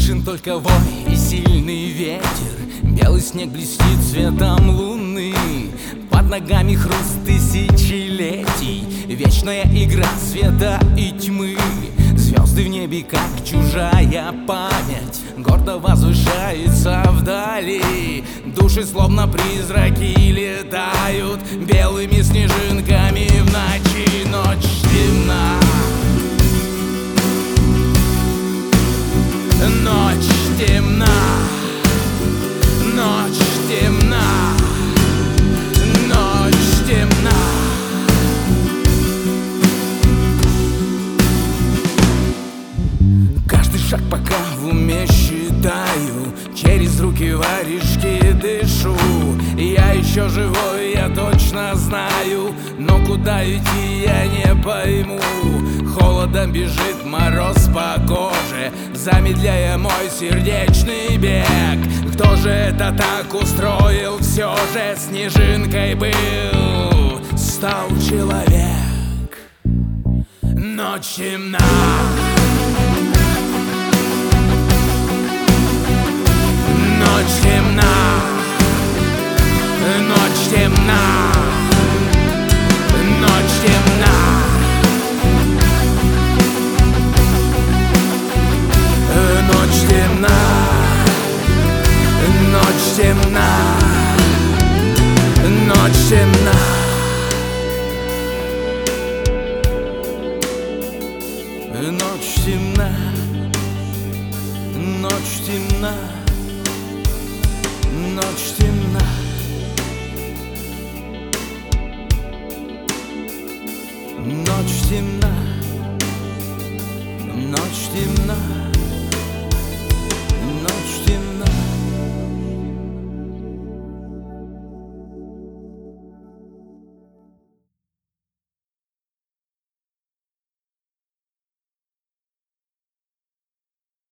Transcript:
Слышен только вой и сильный ветер, белый снег блестит цветом луны, под ногами хруст тысячелетий, вечная игра света и тьмы. Звезды в небе, как чужая память, гордо возвышаются вдали. Души, словно призраки, летают белыми снежинками в ночи. Ночь темна, ночь темна, ночь темна, ночь темна. Каждый шаг пока в уме считаю, через руки варежки дышу. Я еще живой, я точно знаю, но куда идти я не пойму. Холодом бежит мороз по коже, замедляя мой сердечный бег. Кто же это так устроил? Все же снежинкой был, стал человек. Ночь темна, ночь темна, ночь темна, ночь темна, ночь темна, ночь темна, ночь темна. Ночь темна, ночь темна, ночь темна, ночь темна, ночь темна.